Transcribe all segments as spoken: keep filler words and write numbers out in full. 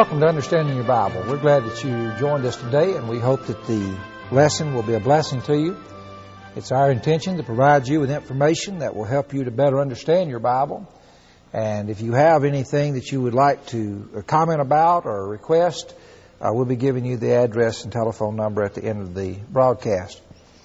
Welcome to Understanding Your Bible. We're glad that you joined us today, and we hope that the lesson will be a blessing to you. It's our intention to provide you with information that will help you to better understand your Bible. And if you have anything that you would like to comment about or request, uh, we'll be giving you the address and telephone number at the end of the broadcast.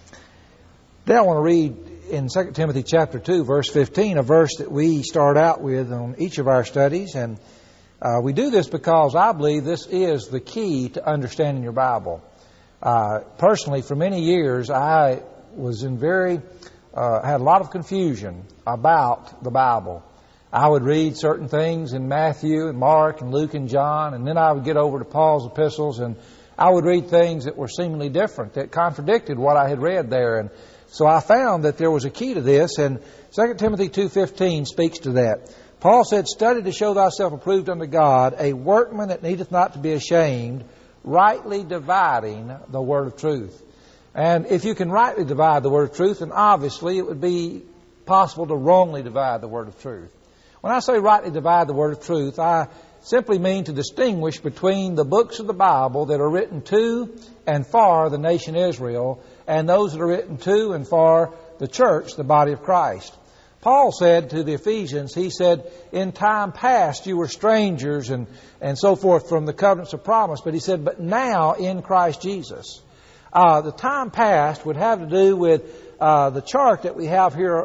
Then I want to read in Second Timothy chapter two, verse fifteen, a verse that we start out with on each of our studies. And Uh, we do this because I believe this is the key to understanding your Bible. Uh, personally, for many years, I was in very, uh, had a lot of confusion about the Bible. I would read certain things in Matthew and Mark and Luke and John, and then I would get over to Paul's epistles, and I would read things that were seemingly different, that contradicted what I had read there. And so I found that there was a key to this, and Second Timothy two fifteen speaks to that. Paul said, "Study to show thyself approved unto God, a workman that needeth not to be ashamed, rightly dividing the word of truth." And if you can rightly divide the word of truth, then obviously it would be possible to wrongly divide the word of truth. When I say rightly divide the word of truth, I simply mean to distinguish between the books of the Bible that are written to and for the nation Israel and those that are written to and for the church, the body of Christ. Paul said to the Ephesians, he said, "In time past you were strangers," and, and so forth from the covenants of promise. But he said, "But now in Christ Jesus." Uh, the time past would have to do with uh, the chart that we have here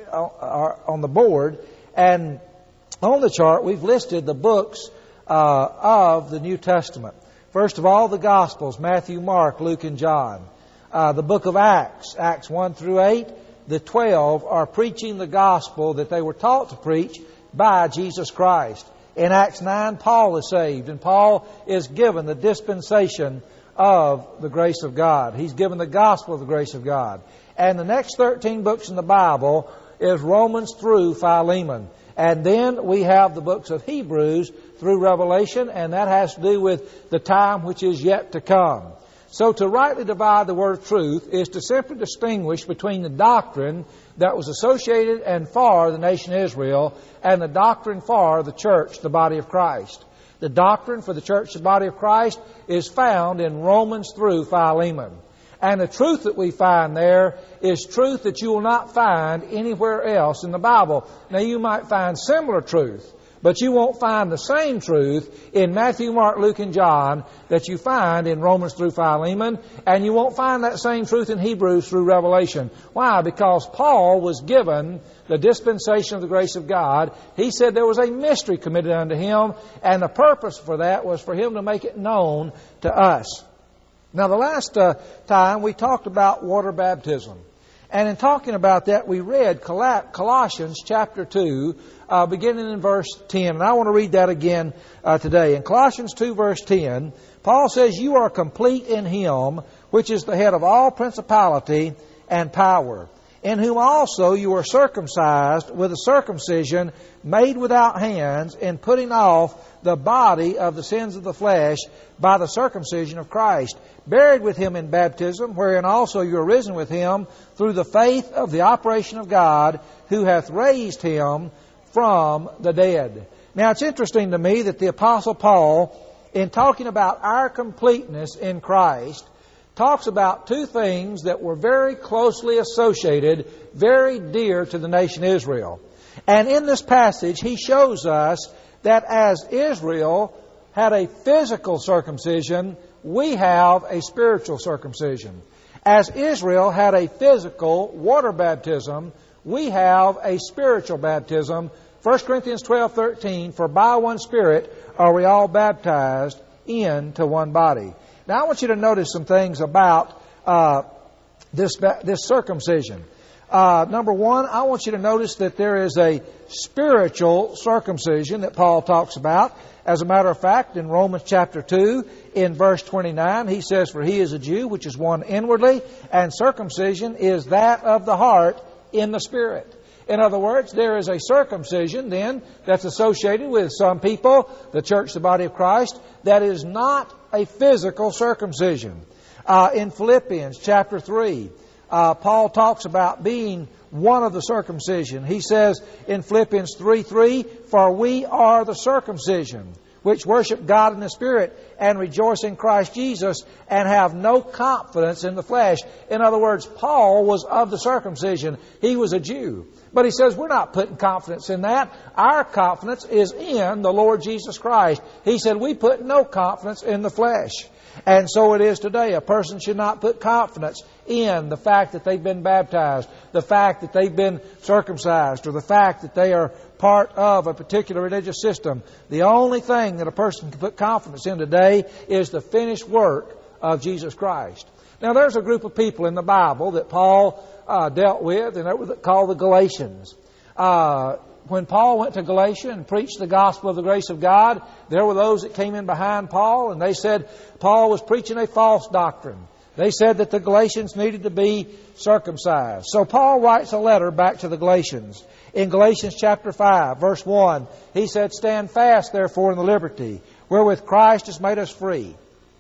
on the board. And on the chart we've listed the books uh, of the New Testament. First of all, the Gospels, Matthew, Mark, Luke, and John. Uh, the book of Acts, Acts one through eight. The twelve are preaching the gospel that they were taught to preach by Jesus Christ. In Acts nine, Paul is saved, and Paul is given the dispensation of the grace of God. He's given the gospel of the grace of God. And the next thirteen books in the Bible is Romans through Philemon. And then we have the books of Hebrews through Revelation, and that has to do with the time which is yet to come. So to rightly divide the word of truth is to simply distinguish between the doctrine that was associated and for the nation Israel and the doctrine for the church, the body of Christ. The doctrine for the church, the body of Christ, is found in Romans through Philemon. And the truth that we find there is truth that you will not find anywhere else in the Bible. Now you might find similar truth, but you won't find the same truth in Matthew, Mark, Luke, and John that you find in Romans through Philemon, and you won't find that same truth in Hebrews through Revelation. Why? Because Paul was given the dispensation of the grace of God. He said there was a mystery committed unto him, and the purpose for that was for him to make it known to us. Now, the last uh, time we talked about water baptism. And in talking about that, we read Colossians chapter two, uh, beginning in verse ten. And I want to read that again uh, today. In Colossians two, verse ten, Paul says, "You are complete in Him, which is the head of all principality and power, in whom also you are circumcised with a circumcision made without hands, in putting off the body of the sins of the flesh by the circumcision of Christ, buried with Him in baptism, wherein also you are risen with Him through the faith of the operation of God, who hath raised Him from the dead." Now it's interesting to me that the Apostle Paul, in talking about our completeness in Christ, talks about two things that were very closely associated, very dear to the nation Israel. And in this passage, he shows us that as Israel had a physical circumcision, we have a spiritual circumcision. As Israel had a physical water baptism, we have a spiritual baptism. First Corinthians twelve thirteen, "For by one Spirit are we all baptized into one body." Now I want you to notice some things about uh, this, this circumcision. Uh, number one, I want you to notice that there is a spiritual circumcision that Paul talks about. As a matter of fact, in Romans chapter two, in verse twenty-nine, he says, "For he is a Jew, which is one inwardly, and circumcision is that of the heart in the Spirit." In other words, there is a circumcision then that's associated with some people, the church, the body of Christ, that is not a physical circumcision. Uh, in Philippians chapter three, Uh, Paul talks about being one of the circumcision. He says in Philippians three three, "For we are the circumcision, which worship God in the Spirit and rejoice in Christ Jesus and have no confidence in the flesh. In other words, Paul was of the circumcision. He was a Jew. But he says we're not putting confidence in that. Our confidence is in the Lord Jesus Christ. He said we put no confidence in the flesh. And so it is today. A person should not put confidence in the fact that they've been baptized, the fact that they've been circumcised, or the fact that they are part of a particular religious system. The only thing that a person can put confidence in today is the finished work of Jesus Christ. Now, there's a group of people in the Bible that Paul uh, dealt with, and that was called the Galatians. Uh, when Paul went to Galatia and preached the gospel of the grace of God, there were those that came in behind Paul, and they said Paul was preaching a false doctrine. They said that the Galatians needed to be circumcised. So Paul writes a letter back to the Galatians. In Galatians chapter five, verse one, he said, "Stand fast, therefore, in the liberty wherewith Christ has made us free.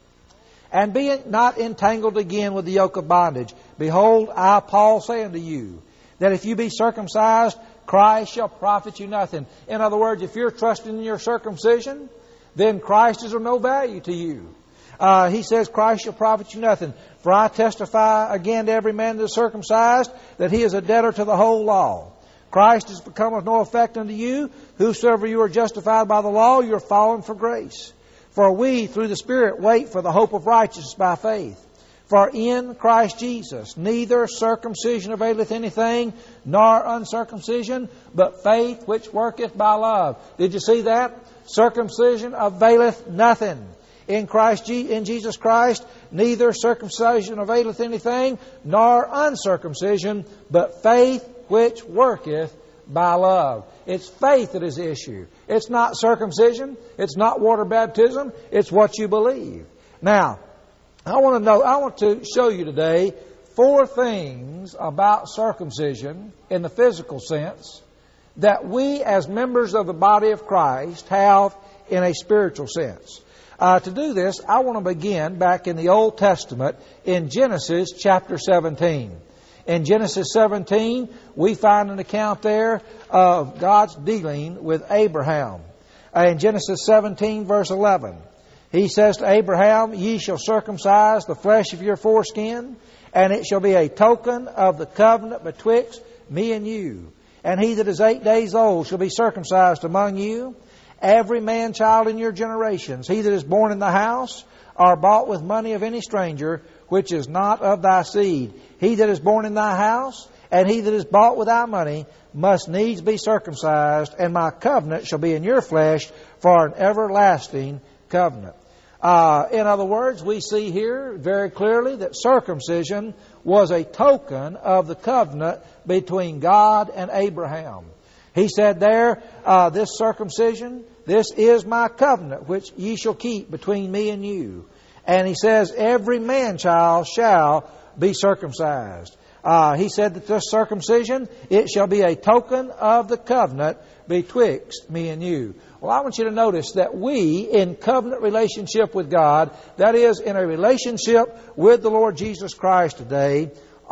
And be not entangled again with the yoke of bondage. Behold, I, Paul, say unto you, that if you be circumcised, Christ shall profit you nothing." In other words, if you're trusting in your circumcision, then Christ is of no value to you. Uh, he says, "Christ shall profit you nothing. For I testify again to every man that is circumcised, that he is a debtor to the whole law. Christ is become of no effect unto you. Whosoever you are justified by the law, you are fallen for grace. For we, through the Spirit, wait for the hope of righteousness by faith. For in Christ Jesus neither circumcision availeth anything, nor uncircumcision, but faith which worketh by love." Did you see that? Circumcision availeth nothing. In Christ, in Jesus Christ, neither circumcision availeth anything, nor uncircumcision, but faith which worketh by love. It's faith that is the issue. It's not circumcision. It's not water baptism. It's what you believe. Now, I want to know, I want to show you today four things about circumcision in the physical sense that we as members of the body of Christ have in a spiritual sense. Uh, to do this, I want to begin back in the Old Testament in Genesis chapter seventeen. In Genesis seventeen, we find an account there of God's dealing with Abraham. Uh, in Genesis seventeen, verse eleven, He says to Abraham, "Ye shall circumcise the flesh of your foreskin, and it shall be a token of the covenant betwixt me and you. And he that is eight days old shall be circumcised among you. Every man child in your generations, he that is born in the house, or bought with money of any stranger, which is not of thy seed. He that is born in thy house, and he that is bought with thy money, must needs be circumcised, and my covenant shall be in your flesh for an everlasting covenant." Uh, in other words, we see here very clearly that circumcision was a token of the covenant between God and Abraham. He said there, uh, this circumcision, this is my covenant, which ye shall keep between me and you. And he says, every man-child shall be circumcised. Uh, he said that this circumcision, it shall be a token of the covenant betwixt me and you. Well, I want you to notice that we, in covenant relationship with God, that is, in a relationship with the Lord Jesus Christ today,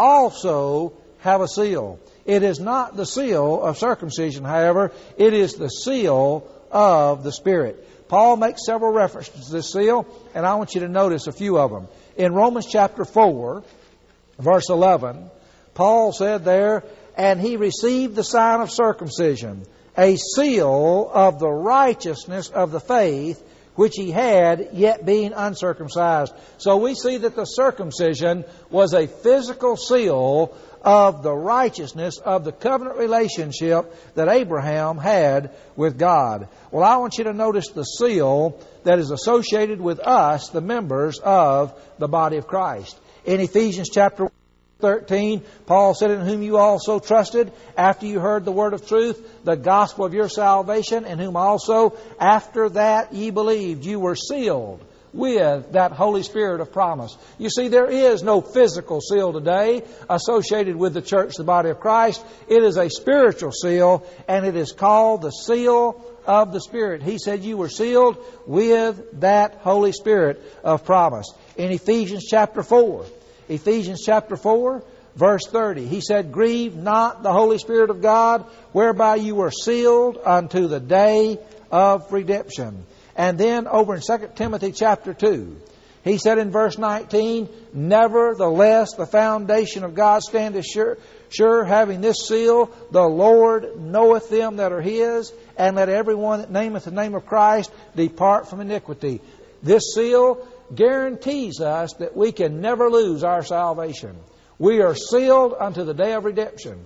also have a seal. It is not the seal of circumcision, however. It is the seal of the Spirit. Paul makes several references to this seal, and I want you to notice a few of them. In Romans chapter four, verse eleven, Paul said there, "And he received the sign of circumcision, a seal of the righteousness of the faith which he had, yet being uncircumcised." So we see that the circumcision was a physical seal of the righteousness of the covenant relationship that Abraham had with God. Well, I want you to notice the seal that is associated with us, the members of the body of Christ. In Ephesians chapter thirteen, Paul said, "In whom you also trusted, after you heard the word of truth, the gospel of your salvation, in whom also, after that ye believed, you were sealed with that Holy Spirit of promise." You see, there is no physical seal today associated with the church, the body of Christ. It is a spiritual seal, and it is called the seal of the Spirit. He said you were sealed with that Holy Spirit of promise. In Ephesians chapter four, Ephesians chapter four, verse thirty, he said, "Grieve not the Holy Spirit of God, whereby you were sealed unto the day of redemption." And then over in Second Timothy chapter two, he said in verse nineteen, nevertheless, the foundation of God standeth sure, sure, having this seal, the Lord knoweth them that are His, and let everyone that nameth the name of Christ depart from iniquity. This seal guarantees us that we can never lose our salvation. We are sealed unto the day of redemption.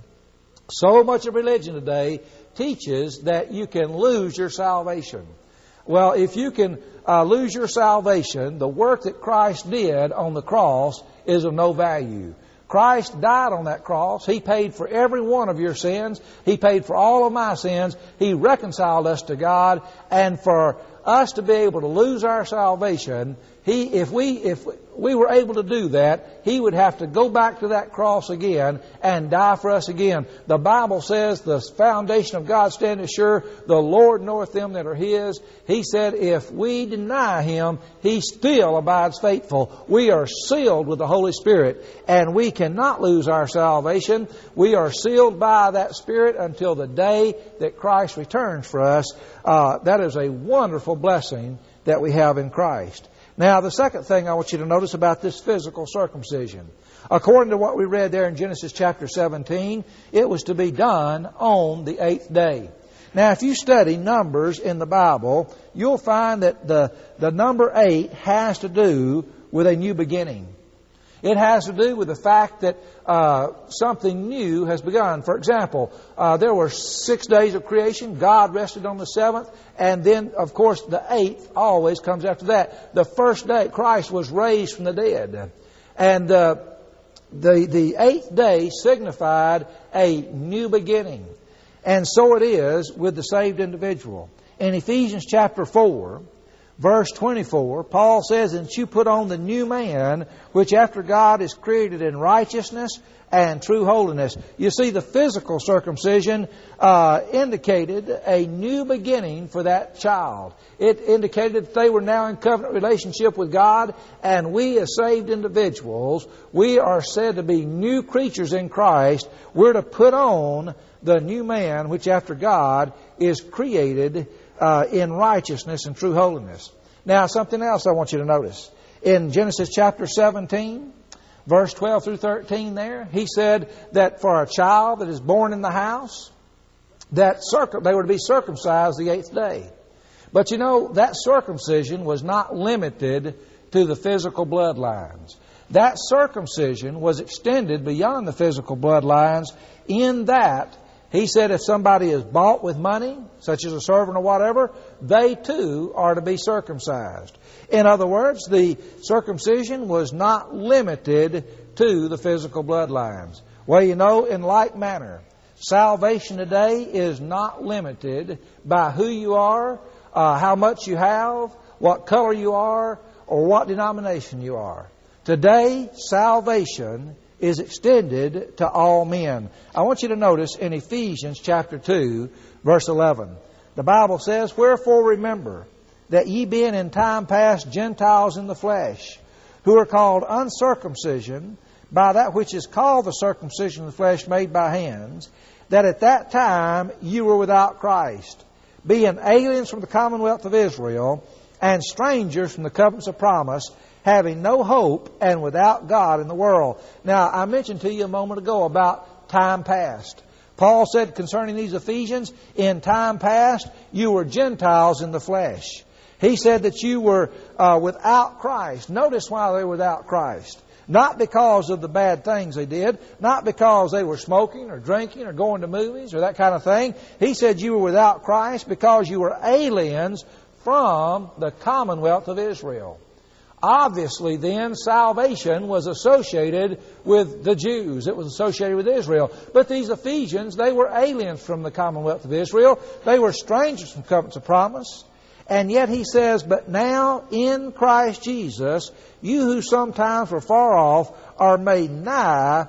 So much of religion today teaches that you can lose your salvation. Well, if you can uh, lose your salvation, the work that Christ did on the cross is of no value. Christ died on that cross. He paid for every one of your sins. He paid for all of my sins. He reconciled us to God. And for us to be able to lose our salvation, He, if we, if we were able to do that, He would have to go back to that cross again and die for us again. The Bible says the foundation of God standeth sure, the Lord knoweth them that are His. He said if we deny Him, He still abides faithful. We are sealed with the Holy Spirit, and we cannot lose our salvation. We are sealed by that Spirit until the day that Christ returns for us. Uh, that is a wonderful blessing that we have in Christ. Now, the second thing I want you to notice about this physical circumcision. According to what we read there in Genesis chapter seventeen, it was to be done on the eighth day. Now, if you study Numbers in the Bible, you'll find that the, the number eight has to do with a new beginning. It has to do with the fact that uh, something new has begun. For example, uh, there were six days of creation. God rested on the seventh. And then, of course, the eighth always comes after that. The first day, Christ was raised from the dead. And uh, the, the eighth day signified a new beginning. And so it is with the saved individual. In Ephesians chapter four, verse twenty-four, Paul says, and you put on the new man, which after God is created in righteousness and true holiness. You see, the physical circumcision uh, indicated a new beginning for that child. It indicated that they were now in covenant relationship with God, and we as saved individuals, we are said to be new creatures in Christ. We're to put on the new man, which after God is created Uh, in righteousness and true holiness. Now, something else I want you to notice. In Genesis chapter seventeen, verse twelve through thirteen there, he said that for a child that is born in the house, that circum- they were to be circumcised the eighth day. But you know, that circumcision was not limited to the physical bloodlines. That circumcision was extended beyond the physical bloodlines in that he said if somebody is bought with money, such as a servant or whatever, they too are to be circumcised. In other words, the circumcision was not limited to the physical bloodlines. Well, you know, in like manner, salvation today is not limited by who you are, uh, how much you have, what color you are, or what denomination you are. Today, salvation is extended to all men. I want you to notice in Ephesians chapter two, verse eleven. The Bible says, wherefore remember that ye being in time past Gentiles in the flesh, who are called uncircumcision by that which is called the circumcision of the flesh made by hands, that at that time you were without Christ, being aliens from the commonwealth of Israel, and strangers from the covenants of promise, having no hope and without God in the world. Now, I mentioned to you a moment ago about time past. Paul said concerning these Ephesians, in time past, you were Gentiles in the flesh. He said that you were uh, without Christ. Notice why they were without Christ. Not because of the bad things they did, not because they were smoking or drinking or going to movies or that kind of thing. He said you were without Christ because you were aliens from the commonwealth of Israel. Obviously, then, salvation was associated with the Jews. It was associated with Israel. But these Ephesians, they were aliens from the commonwealth of Israel. They were strangers from covenants of promise. And yet he says, but now in Christ Jesus, you who sometimes were far off are made nigh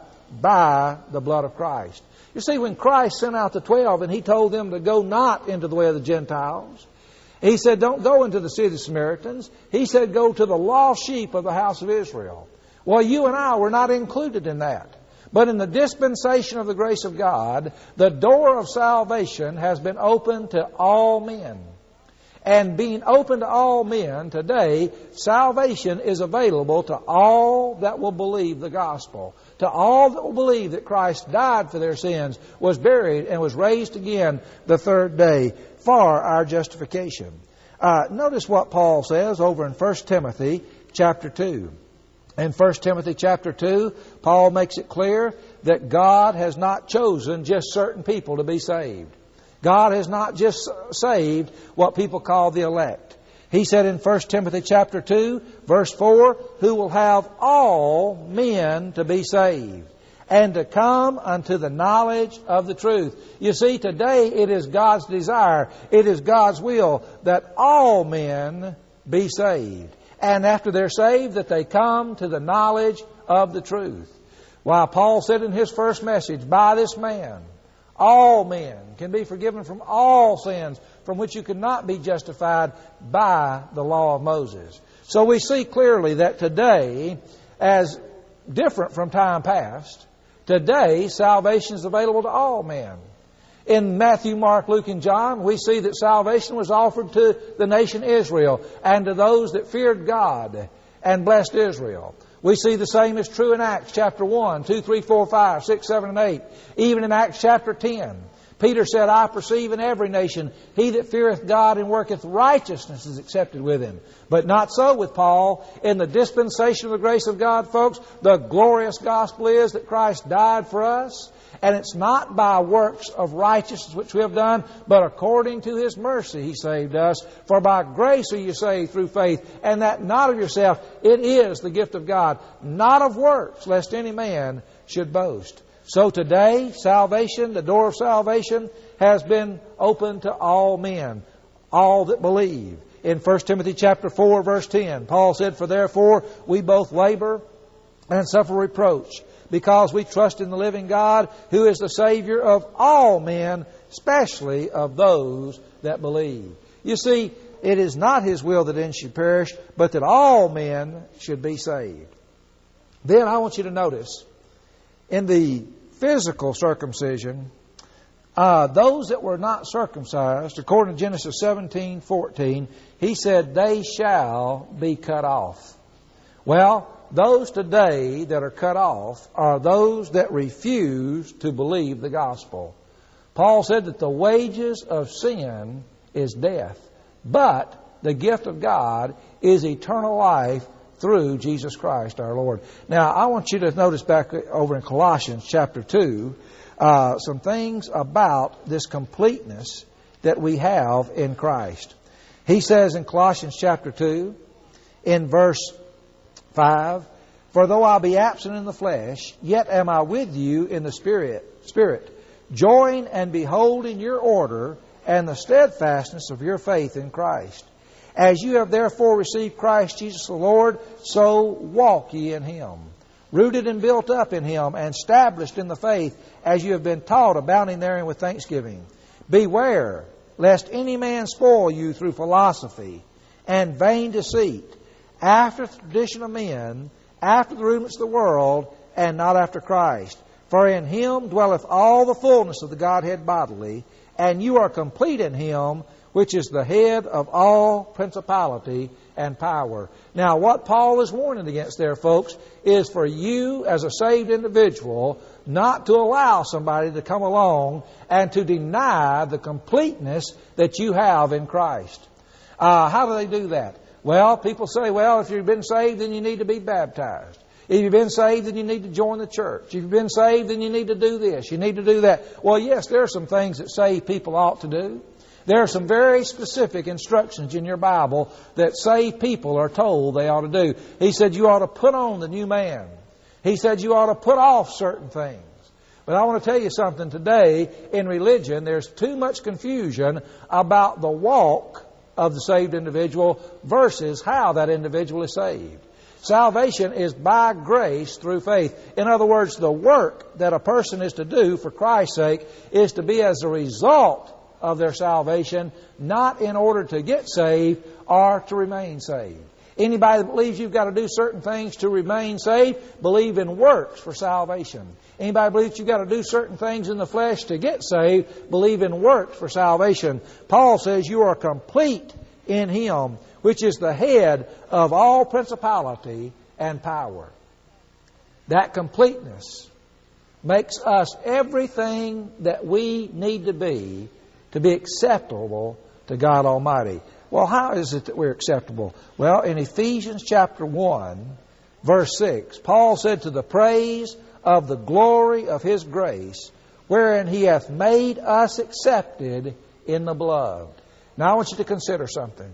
by the blood of Christ. You see, when Christ sent out the twelve and He told them to go not into the way of the Gentiles, He said, don't go into the city of the Samaritans. He said, go to the lost sheep of the house of Israel. Well, you and I were not included in that. But in the dispensation of the grace of God, the door of salvation has been opened to all men. And being open to all men, today, salvation is available to all that will believe the gospel. To all that will believe that Christ died for their sins, was buried, and was raised again the third day for our justification. Uh, notice what Paul says over in First Timothy chapter two. In First Timothy chapter two, Paul makes it clear that God has not chosen just certain people to be saved. God has not just saved what people call the elect. He said in First Timothy chapter two, verse four, who will have all men to be saved and to come unto the knowledge of the truth. You see, today it is God's desire, it is God's will that all men be saved. And after they're saved, that they come to the knowledge of the truth. While Paul said in his first message, by this man, all men can be forgiven from all sins from which you could not be justified by the law of Moses. So we see clearly that today, as different from time past, today salvation is available to all men. In Matthew, Mark, Luke, and John, we see that salvation was offered to the nation Israel and to those that feared God and blessed Israel. We see the same is true in Acts chapter one, two, three, four, five, six, seven, and eight. Even in Acts chapter ten, Peter said, I perceive in every nation he that feareth God and worketh righteousness is accepted with him. But not so with Paul. In the dispensation of the grace of God, folks, the glorious gospel is that Christ died for us. And it's not by works of righteousness which we have done, but according to His mercy He saved us. For by grace are you saved through faith, and that not of yourself. It is the gift of God, not of works, lest any man should boast. So today, salvation, the door of salvation, has been opened to all men, all that believe. In First Timothy chapter four, verse ten, Paul said, for therefore we both labor and suffer reproach, because we trust in the living God, who is the Savior of all men, especially of those that believe. You see, it is not His will that any should perish, but that all men should be saved. Then I want you to notice, in the physical circumcision, uh, those that were not circumcised, according to Genesis seventeen fourteen, He said, they shall be cut off. Well, those today that are cut off are those that refuse to believe the gospel. Paul said that the wages of sin is death, but the gift of God is eternal life through Jesus Christ our Lord. Now, I want you to notice back over in Colossians chapter two, uh, some things about this completeness that we have in Christ. He says in Colossians chapter two, in verse five, for though I be absent in the flesh, yet am I with you in the spirit, spirit, joying and beholding your order and the steadfastness of your faith in Christ. As you have therefore received Christ Jesus the Lord, so walk ye in Him, rooted and built up in Him, and established in the faith, as you have been taught, abounding therein with thanksgiving. Beware, lest any man spoil you through philosophy and vain deceit, after the tradition of men, after the rudiments of the world, and not after Christ. For in Him dwelleth all the fullness of the Godhead bodily, and you are complete in Him, which is the head of all principality and power. Now, what Paul is warning against there, folks, is for you as a saved individual not to allow somebody to come along and to deny the completeness that you have in Christ. Uh, how do they do that? Well, people say, well, if you've been saved, then you need to be baptized. If you've been saved, then you need to join the church. If you've been saved, then you need to do this. You need to do that. Well, yes, there are some things that saved people ought to do. There are some very specific instructions in your Bible that saved people are told they ought to do. He said you ought to put on the new man. He said you ought to put off certain things. But I want to tell you something today. In religion, there's too much confusion about the walk of the saved individual versus how that individual is saved. Salvation is by grace through faith. In other words, the work that a person is to do for Christ's sake is to be as a result of their salvation, not in order to get saved or to remain saved. Anybody that believes you've got to do certain things to remain saved, believe in works for salvation. Anybody believes you've got to do certain things in the flesh to get saved, believe in works for salvation. Paul says you are complete in Him, which is the head of all principality and power. That completeness makes us everything that we need to be to be acceptable to God Almighty. Well, how is it that we're acceptable? Well, in Ephesians chapter one, verse six, Paul said, "To the praise of the glory of His grace, wherein He hath made us accepted in the beloved." Now I want you to consider something.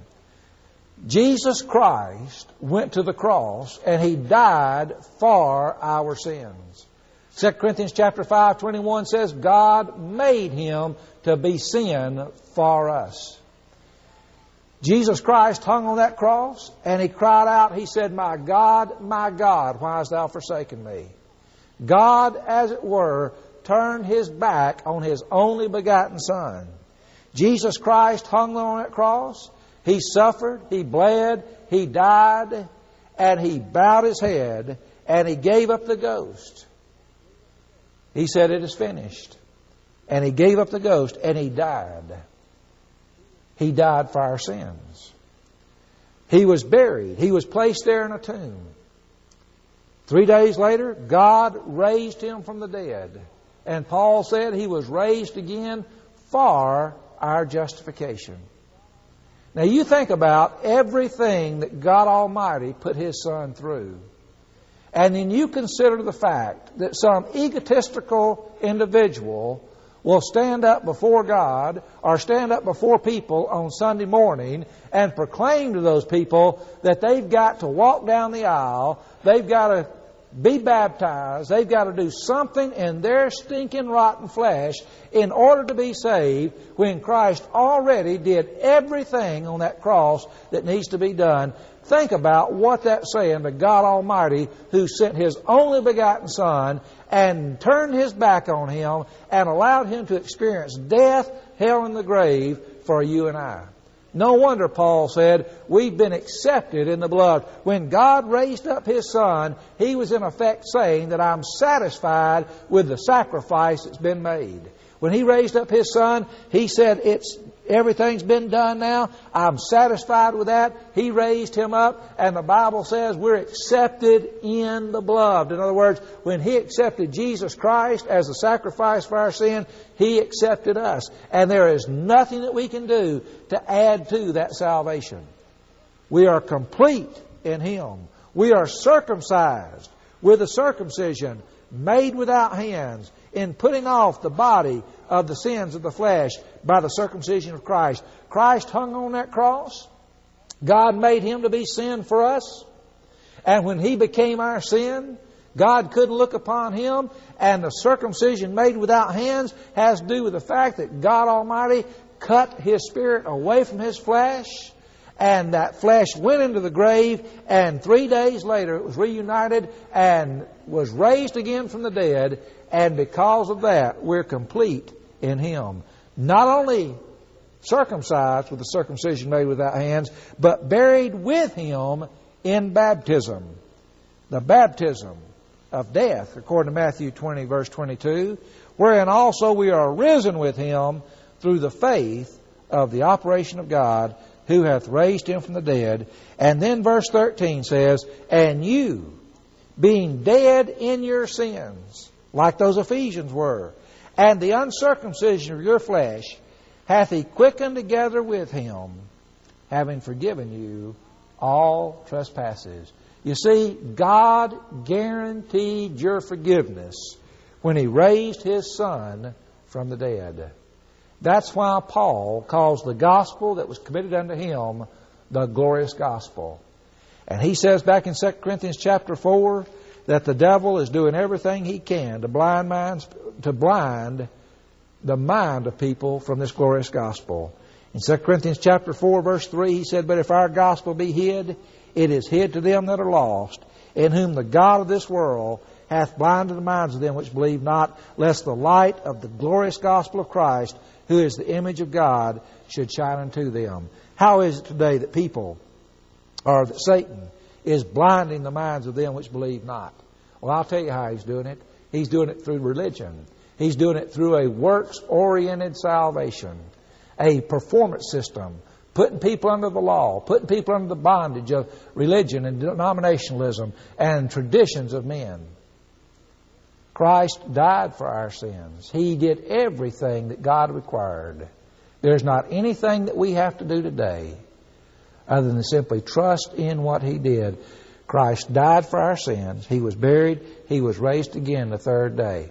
Jesus Christ went to the cross and He died for our sins. Second Corinthians chapter five, twenty-one says, God made Him to be sin for us. Jesus Christ hung on that cross and He cried out, He said, "My God, my God, why hast Thou forsaken me?" God, as it were, turned His back on His only begotten Son. Jesus Christ hung on that cross. He suffered, He bled, He died, and He bowed His head, and He gave up the ghost. He said, "It is finished." And He gave up the ghost, and He died. He died for our sins. He was buried. He was placed there in a tomb. Three days later, God raised Him from the dead. And Paul said He was raised again for our justification. Now you think about everything that God Almighty put His Son through. And then you consider the fact that some egotistical individual will stand up before God or stand up before people on Sunday morning and proclaim to those people that they've got to walk down the aisle, they've got to be baptized, they've got to do something in their stinking rotten flesh in order to be saved, when Christ already did everything on that cross that needs to be done. Think about what that's saying to God Almighty, who sent His only begotten Son and turned His back on Him and allowed Him to experience death, hell, and the grave for you and I. No wonder Paul said, we've been accepted in the beloved. When God raised up His Son, He was in effect saying that I'm satisfied with the sacrifice that's been made. When He raised up His Son, He said, "It's everything's been done now. I'm satisfied with that." He raised Him up, and the Bible says we're accepted in the beloved. In other words, when He accepted Jesus Christ as a sacrifice for our sin, He accepted us. And there is nothing that we can do to add to that salvation. We are complete in Him. We are circumcised with a circumcision made without hands, in putting off the body of the sins of the flesh by the circumcision of Christ. Christ hung on that cross. God made Him to be sin for us. And when He became our sin, God couldn't look upon Him. And the circumcision made without hands has to do with the fact that God Almighty cut His spirit away from His flesh. And that flesh went into the grave, and three days later it was reunited and was raised again from the dead. And because of that, we're complete in Him. Not only circumcised with the circumcision made without hands, but buried with Him in baptism. The baptism of death, according to Matthew twenty, verse twenty-two, wherein also we are risen with Him through the faith of the operation of God, who hath raised Him from the dead. And then verse thirteen says, "And you, being dead in your sins," like those Ephesians were, "and the uncircumcision of your flesh, hath He quickened together with Him, having forgiven you all trespasses." You see, God guaranteed your forgiveness when He raised His Son from the dead. That's why Paul calls the gospel that was committed unto him the glorious gospel. And he says back in Second Corinthians chapter four that the devil is doing everything he can to blind minds, to blind the mind of people from this glorious gospel. In Second Corinthians chapter four, verse three, he said, "But if our gospel be hid, it is hid to them that are lost, in whom the God of this world hath blinded the minds of them which believe not, lest the light of the glorious gospel of Christ, who is the image of God, should shine unto them." How is it today that people, or that Satan, is blinding the minds of them which believe not? Well, I'll tell you how he's doing it. He's doing it through religion. He's doing it through a works-oriented salvation, a performance system, putting people under the law, putting people under the bondage of religion and denominationalism and traditions of men. Christ died for our sins. He did everything that God required. There's not anything that we have to do today other than simply trust in what He did. Christ died for our sins. He was buried. He was raised again the third day.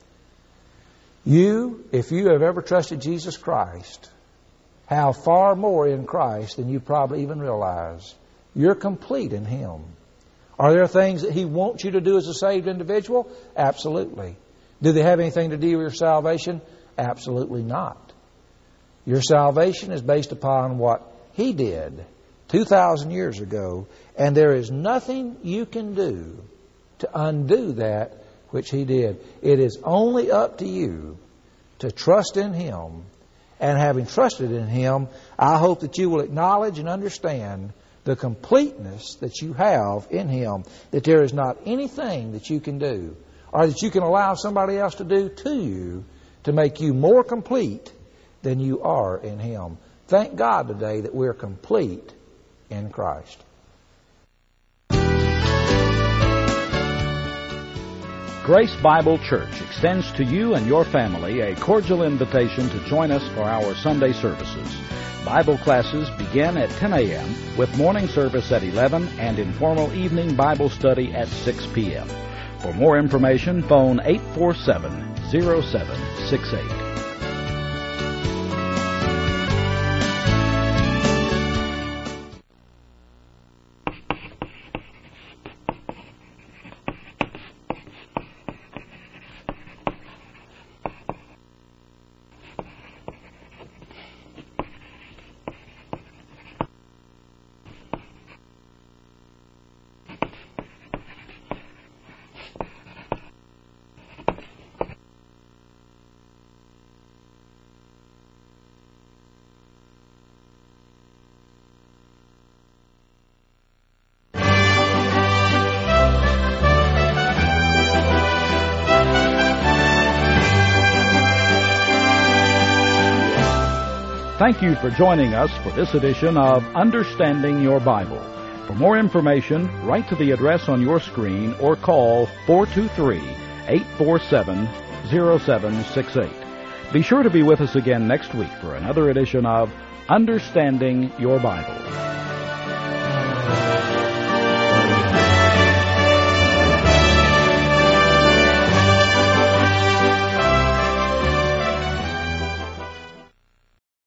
You, if you have ever trusted Jesus Christ, have far more in Christ than you probably even realize. You're complete in Him. Are there things that He wants you to do as a saved individual? Absolutely. Do they have anything to do with your salvation? Absolutely not. Your salvation is based upon what He did two thousand years ago, and there is nothing you can do to undo that which He did. It is only up to you to trust in Him. And having trusted in Him, I hope that you will acknowledge and understand the completeness that you have in Him, that there is not anything that you can do or that you can allow somebody else to do to you to make you more complete than you are in Him. Thank God today that we're complete in Christ. Grace Bible Church extends to you and your family a cordial invitation to join us for our Sunday services. Bible classes begin at ten a.m. with morning service at eleven and informal evening Bible study at six p.m. For more information, phone eight four seven, zero seven six eight. Thank you for joining us for this edition of Understanding Your Bible. For more information, write to the address on your screen or call four two three, eight four seven, zero seven six eight. Be sure to be with us again next week for another edition of Understanding Your Bible.